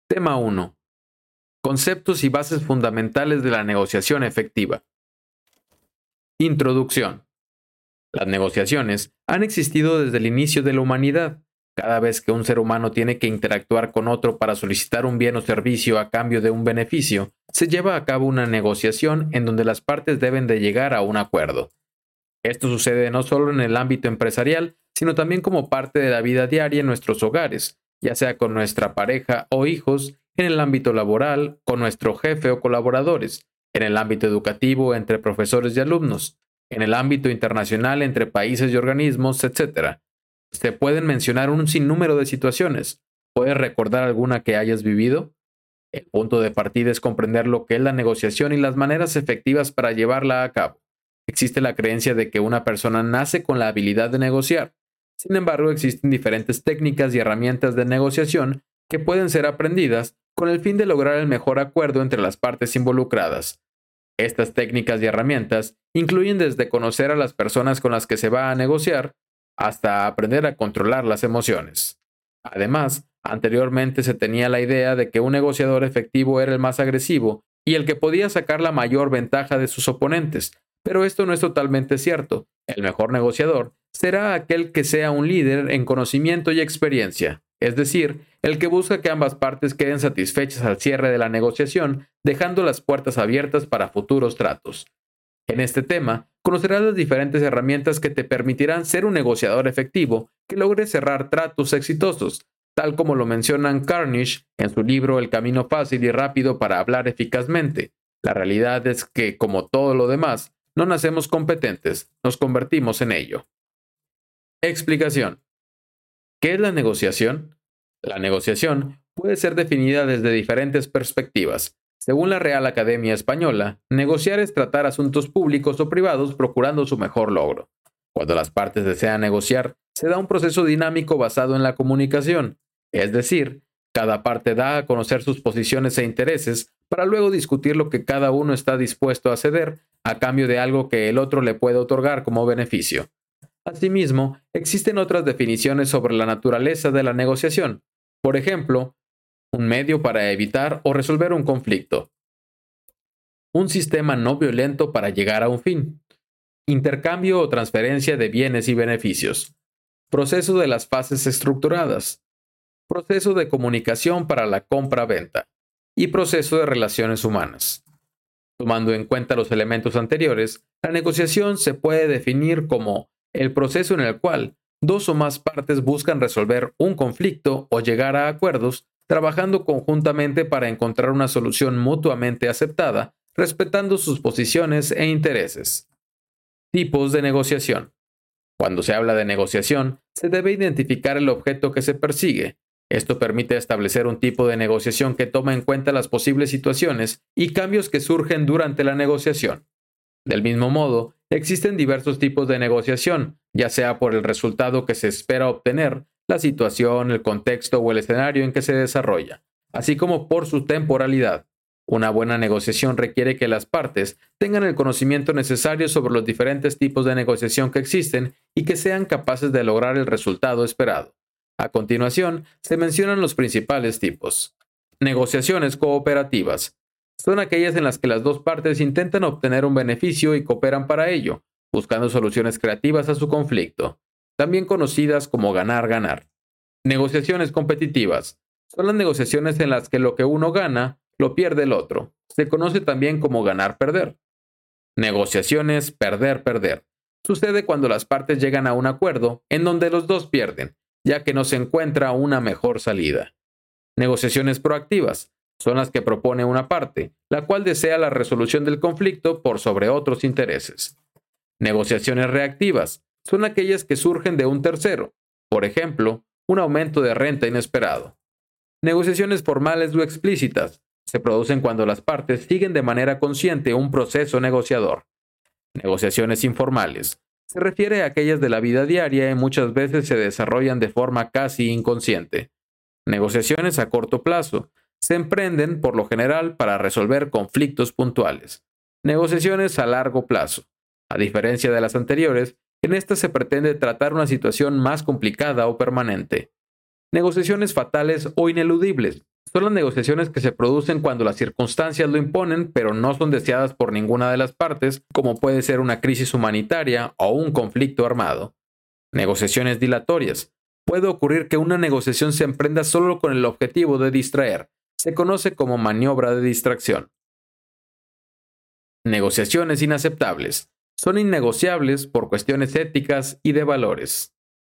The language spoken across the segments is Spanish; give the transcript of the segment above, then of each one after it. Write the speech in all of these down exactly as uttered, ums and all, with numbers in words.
Tema uno. Conceptos y bases fundamentales de la negociación efectiva. Introducción. Las negociaciones han existido desde el inicio de la humanidad. Cada vez que un ser humano tiene que interactuar con otro para solicitar un bien o servicio a cambio de un beneficio, se lleva a cabo una negociación en donde las partes deben de llegar a un acuerdo. Esto sucede no solo en el ámbito empresarial, sino también como parte de la vida diaria en nuestros hogares, ya sea con nuestra pareja o hijos, en el ámbito laboral, con nuestro jefe o colaboradores, en el ámbito educativo entre profesores y alumnos, en el ámbito internacional entre países y organismos, etcétera. Se pueden mencionar un sinnúmero de situaciones. ¿Puedes recordar alguna que hayas vivido? El punto de partida es comprender lo que es la negociación y las maneras efectivas para llevarla a cabo. Existe la creencia de que una persona nace con la habilidad de negociar. Sin embargo, existen diferentes técnicas y herramientas de negociación que pueden ser aprendidas con el fin de lograr el mejor acuerdo entre las partes involucradas. Estas técnicas y herramientas incluyen desde conocer a las personas con las que se va a negociar hasta aprender a controlar las emociones. Además, anteriormente se tenía la idea de que un negociador efectivo era el más agresivo y el que podía sacar la mayor ventaja de sus oponentes, pero esto no es totalmente cierto. El mejor negociador será aquel que sea un líder en conocimiento y experiencia, es decir, el que busca que ambas partes queden satisfechas al cierre de la negociación, dejando las puertas abiertas para futuros tratos. En este tema, conocerás las diferentes herramientas que te permitirán ser un negociador efectivo que logre cerrar tratos exitosos, tal como lo mencionan Carnish en su libro El camino fácil y rápido para hablar eficazmente. La realidad es que, como todo lo demás, no nacemos competentes, nos convertimos en ello. Explicación. ¿Qué es la negociación? La negociación puede ser definida desde diferentes perspectivas. Según la Real Academia Española, negociar es tratar asuntos públicos o privados procurando su mejor logro. Cuando las partes desean negociar, se da un proceso dinámico basado en la comunicación, es decir, cada parte da a conocer sus posiciones e intereses para luego discutir lo que cada uno está dispuesto a ceder a cambio de algo que el otro le puede otorgar como beneficio. Asimismo, existen otras definiciones sobre la naturaleza de la negociación. Por ejemplo, un medio para evitar o resolver un conflicto. Un sistema no violento para llegar a un fin. Intercambio o transferencia de bienes y beneficios. Proceso de las fases estructuradas. Proceso de comunicación para la compra-venta. Y proceso de relaciones humanas. Tomando en cuenta los elementos anteriores, la negociación se puede definir como el proceso en el cual dos o más partes buscan resolver un conflicto o llegar a acuerdos, trabajando conjuntamente para encontrar una solución mutuamente aceptada, respetando sus posiciones e intereses. Tipos de negociación. Cuando se habla de negociación, se debe identificar el objeto que se persigue. Esto permite establecer un tipo de negociación que toma en cuenta las posibles situaciones y cambios que surgen durante la negociación. Del mismo modo, existen diversos tipos de negociación, ya sea por el resultado que se espera obtener, la situación, el contexto o el escenario en que se desarrolla, así como por su temporalidad. Una buena negociación requiere que las partes tengan el conocimiento necesario sobre los diferentes tipos de negociación que existen y que sean capaces de lograr el resultado esperado. A continuación, se mencionan los principales tipos. Negociaciones cooperativas. Son aquellas en las que las dos partes intentan obtener un beneficio y cooperan para ello, buscando soluciones creativas a su conflicto, también conocidas como ganar-ganar. Negociaciones competitivas. Son las negociaciones en las que lo que uno gana, lo pierde el otro. Se conoce también como ganar-perder. Negociaciones perder-perder. Sucede cuando las partes llegan a un acuerdo en donde los dos pierden, ya que no se encuentra una mejor salida. Negociaciones proactivas. Son las que propone una parte, la cual desea la resolución del conflicto por sobre otros intereses. Negociaciones reactivas. Son aquellas que surgen de un tercero. Por ejemplo, un aumento de renta inesperado. Negociaciones formales o explícitas. Se producen cuando las partes siguen de manera consciente un proceso negociador. Negociaciones informales. Se refiere a aquellas de la vida diaria y muchas veces se desarrollan de forma casi inconsciente. Negociaciones a corto plazo. Se emprenden, por lo general, para resolver conflictos puntuales. Negociaciones a largo plazo. A diferencia de las anteriores, en estas se pretende tratar una situación más complicada o permanente. Negociaciones fatales o ineludibles. son las negociaciones que se producen cuando las circunstancias lo imponen, pero no son deseadas por ninguna de las partes, como puede ser una crisis humanitaria o un conflicto armado. Negociaciones dilatorias. Puede ocurrir que una negociación se emprenda solo con el objetivo de distraer. Se conoce como maniobra de distracción. Negociaciones inaceptables. Son innegociables por cuestiones éticas y de valores.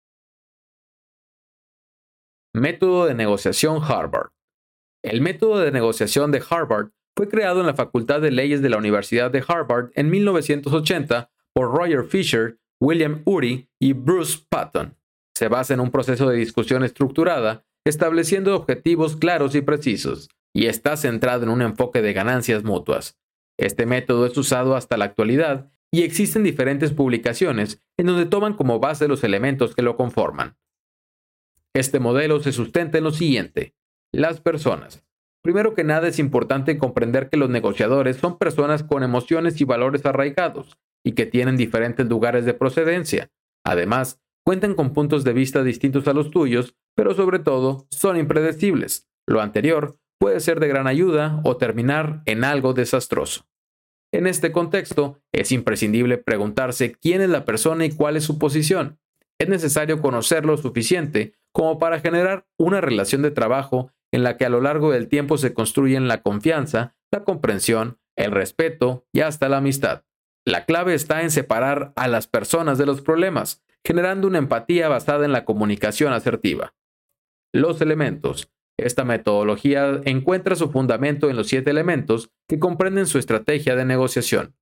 Método de negociación Harvard. El método de negociación de Harvard fue creado en la Facultad de Leyes de la Universidad de Harvard en mil novecientos ochenta por Roger Fisher, William Ury y Bruce Patton. Se basa en un proceso de discusión estructurada, estableciendo objetivos claros y precisos, y está centrado en un enfoque de ganancias mutuas. Este método es usado hasta la actualidad y existen diferentes publicaciones en donde toman como base los elementos que lo conforman. Este modelo se sustenta en lo siguiente. Las personas. Primero que nada es importante comprender que los negociadores son personas con emociones y valores arraigados y que tienen diferentes lugares de procedencia. Además, cuentan con puntos de vista distintos a los tuyos, pero sobre todo son impredecibles. Lo anterior puede ser de gran ayuda o terminar en algo desastroso. En este contexto, es imprescindible preguntarse quién es la persona y cuál es su posición. Es necesario conocer lo suficiente como para generar una relación de trabajo en la que a lo largo del tiempo se construyen la confianza, la comprensión, el respeto y hasta la amistad. La clave está en separar a las personas de los problemas, generando una empatía basada en la comunicación asertiva. Los elementos. Esta metodología encuentra su fundamento en los siete elementos que comprenden su estrategia de negociación.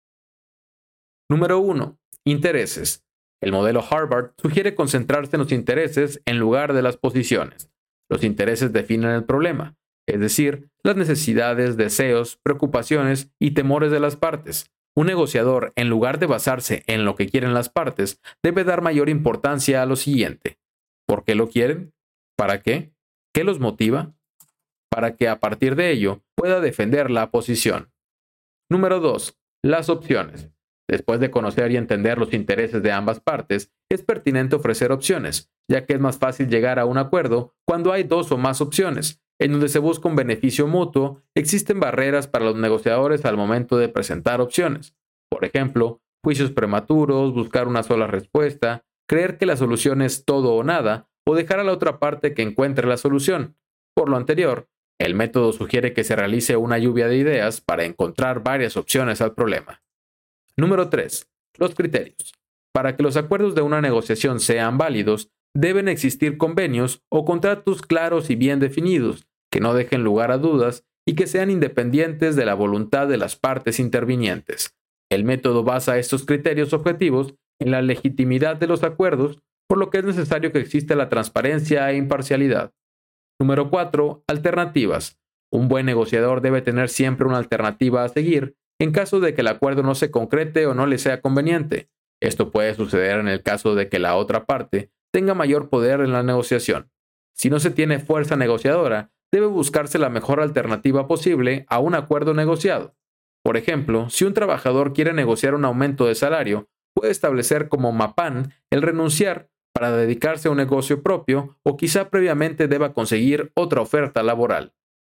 Número uno. Intereses. El modelo Harvard sugiere concentrarse en los intereses en lugar de las posiciones. Los intereses definen el problema, es decir, las necesidades, deseos, preocupaciones y temores de las partes. Un negociador, en lugar de basarse en lo que quieren las partes, debe dar mayor importancia a lo siguiente. ¿Por qué lo quieren? ¿Para qué? ¿Qué los motiva? Para que a partir de ello pueda defender la posición. Número dos. Las opciones. Después de conocer y entender los intereses de ambas partes, es pertinente ofrecer opciones, ya que es más fácil llegar a un acuerdo cuando hay dos o más opciones, en donde se busca un beneficio mutuo. Existen barreras para los negociadores al momento de presentar opciones. Por ejemplo, juicios prematuros, buscar una sola respuesta, creer que la solución es todo o nada, o dejar a la otra parte que encuentre la solución. Por lo anterior, el método sugiere que se realice una lluvia de ideas para encontrar varias opciones al problema. Número tres. Los criterios. Para que los acuerdos de una negociación sean válidos, deben existir convenios o contratos claros y bien definidos, que no dejen lugar a dudas y que sean independientes de la voluntad de las partes intervinientes. El método basa estos criterios objetivos en la legitimidad de los acuerdos, por lo que es necesario que exista la transparencia e imparcialidad. Número cuatro. Alternativas. Un buen negociador debe tener siempre una alternativa a seguir en caso de que el acuerdo no se concrete o no le sea conveniente. Esto puede suceder en el caso de que la otra parte tenga mayor poder en la negociación. Si no se tiene fuerza negociadora, debe buscarse la mejor alternativa posible a un acuerdo negociado. Por ejemplo, si un trabajador quiere negociar un aumento de salario, puede establecer como MAPAN el renunciar para dedicarse a un negocio propio o quizá previamente deba conseguir otra oferta laboral.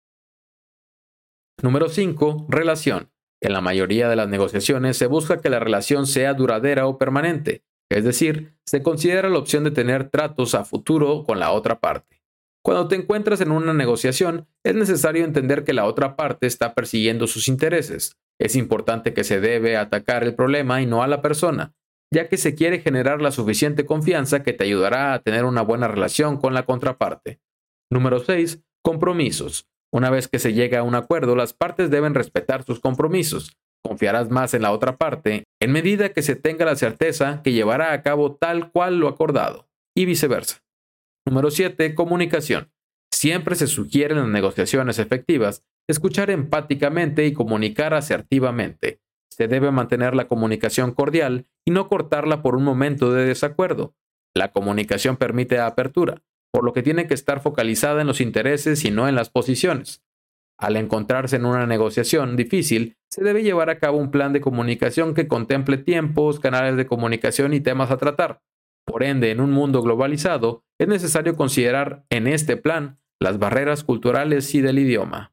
Número cinco. Relación. En la mayoría de las negociaciones se busca que la relación sea duradera o permanente, es decir, se considera la opción de tener tratos a futuro con la otra parte. Cuando te encuentras en una negociación, es necesario entender que la otra parte está persiguiendo sus intereses. Es importante que se debe atacar el problema y no a la persona, ya que se quiere generar la suficiente confianza que te ayudará a tener una buena relación con la contraparte. Número seis. Compromisos. Una vez que se llega a un acuerdo, las partes deben respetar sus compromisos. Confiarás más en la otra parte en medida que se tenga la certeza que llevará a cabo tal cual lo acordado, y viceversa. Número siete. Comunicación. Siempre se sugiere en las negociaciones efectivas escuchar empáticamente y comunicar asertivamente. Se debe mantener la comunicación cordial y no cortarla por un momento de desacuerdo. La comunicación permite apertura, por lo que tiene que estar focalizada en los intereses y no en las posiciones. Al encontrarse en una negociación difícil, se debe llevar a cabo un plan de comunicación que contemple tiempos, canales de comunicación y temas a tratar. Por ende, en un mundo globalizado, es necesario considerar en este plan las barreras culturales y del idioma.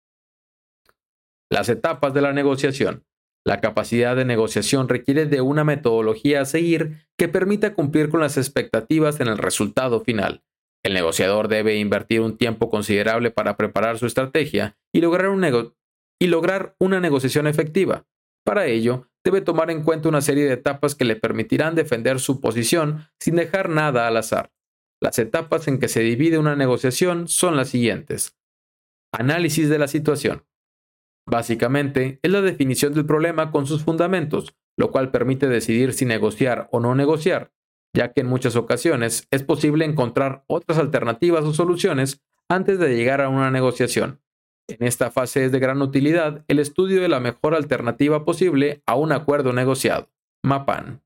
Las etapas de la negociación. La capacidad de negociación requiere de una metodología a seguir que permita cumplir con las expectativas en el resultado final. El negociador debe invertir un tiempo considerable para preparar su estrategia y lograr, un nego- y lograr una negociación efectiva. Para ello, debe tomar en cuenta una serie de etapas que le permitirán defender su posición sin dejar nada al azar. Las etapas en que se divide una negociación son las siguientes. Análisis de la situación. Básicamente, es la definición del problema con sus fundamentos, lo cual permite decidir si negociar o no negociar, ya que en muchas ocasiones es posible encontrar otras alternativas o soluciones antes de llegar a una negociación. En esta fase es de gran utilidad el estudio de la mejor alternativa posible a un acuerdo negociado. MAPAN.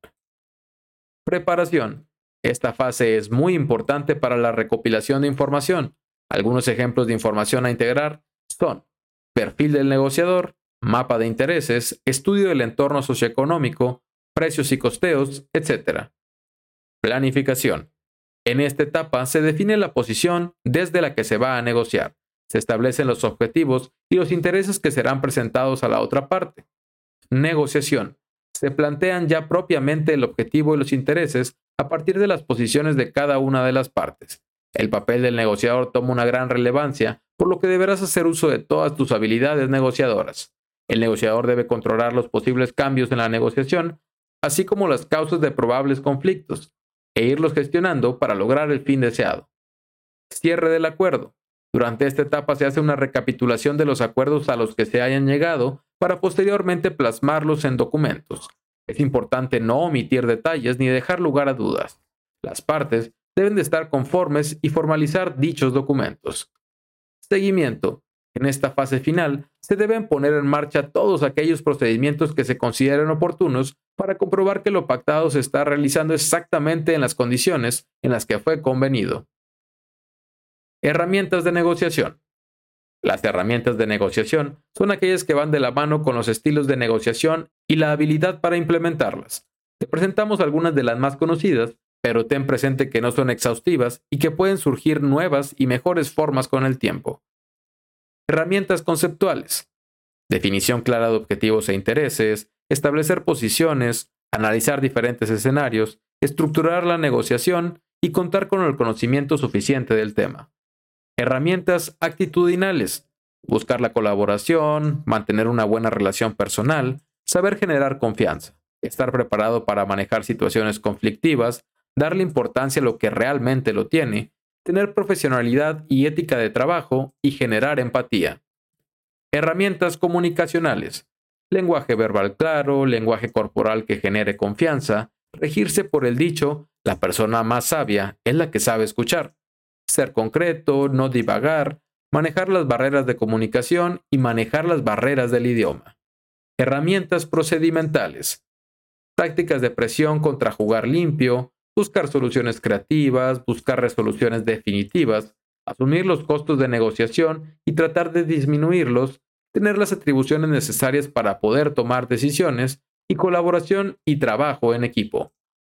Preparación. Esta fase es muy importante para la recopilación de información. Algunos ejemplos de información a integrar son perfil del negociador, mapa de intereses, estudio del entorno socioeconómico, precios y costeos, etcétera. Planificación. En esta etapa se define la posición desde la que se va a negociar. Se establecen los objetivos y los intereses que serán presentados a la otra parte. Negociación. Se plantean ya propiamente el objetivo y los intereses a partir de las posiciones de cada una de las partes. El papel del negociador toma una gran relevancia, por lo que deberás hacer uso de todas tus habilidades negociadoras. El negociador debe controlar los posibles cambios en la negociación, así como las causas de probables conflictos, e irlos gestionando para lograr el fin deseado. Cierre del acuerdo. Durante esta etapa se hace una recapitulación de los acuerdos a los que se hayan llegado para posteriormente plasmarlos en documentos. Es importante no omitir detalles ni dejar lugar a dudas. Las partes deben de estar conformes y formalizar dichos documentos. Seguimiento. En esta fase final, se deben poner en marcha todos aquellos procedimientos que se consideren oportunos para comprobar que lo pactado se está realizando exactamente en las condiciones en las que fue convenido. Herramientas de negociación. Las herramientas de negociación son aquellas que van de la mano con los estilos de negociación y la habilidad para implementarlas. Te presentamos algunas de las más conocidas, pero ten presente que no son exhaustivas y que pueden surgir nuevas y mejores formas con el tiempo. Herramientas conceptuales. Definición clara de objetivos e intereses, establecer posiciones, analizar diferentes escenarios, estructurar la negociación y contar con el conocimiento suficiente del tema. Herramientas actitudinales. Buscar la colaboración, mantener una buena relación personal, saber generar confianza, estar preparado para manejar situaciones conflictivas, darle importancia a lo que realmente lo tiene, tener profesionalidad y ética de trabajo y generar empatía. Herramientas comunicacionales. Lenguaje verbal claro, lenguaje corporal que genere confianza, regirse por el dicho, la persona más sabia es la que sabe escuchar. Ser concreto, no divagar, manejar las barreras de comunicación y manejar las barreras del idioma. Herramientas procedimentales. Tácticas de presión contra jugar limpio, buscar soluciones creativas, buscar resoluciones definitivas, asumir los costos de negociación y tratar de disminuirlos, tener las atribuciones necesarias para poder tomar decisiones y colaboración y trabajo en equipo.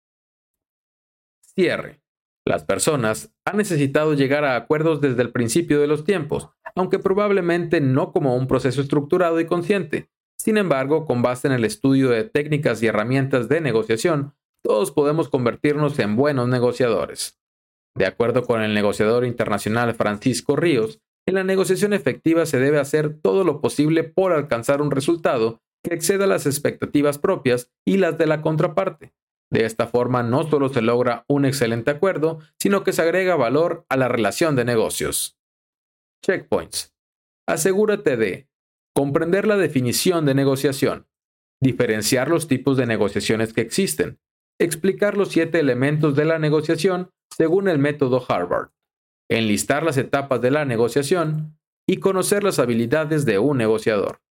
Cierre. Las personas han necesitado llegar a acuerdos desde el principio de los tiempos, aunque probablemente no como un proceso estructurado y consciente. Sin embargo, con base en el estudio de técnicas y herramientas de negociación, todos podemos convertirnos en buenos negociadores. De acuerdo con el negociador internacional Francisco Ríos, en la negociación efectiva se debe hacer todo lo posible por alcanzar un resultado que exceda las expectativas propias y las de la contraparte. De esta forma no solo se logra un excelente acuerdo, sino que se agrega valor a la relación de negocios. Checkpoints. Asegúrate de comprender la definición de negociación, diferenciar los tipos de negociaciones que existen, explicar los siete elementos de la negociación según el método Harvard, enlistar las etapas de la negociación y conocer las habilidades de un negociador.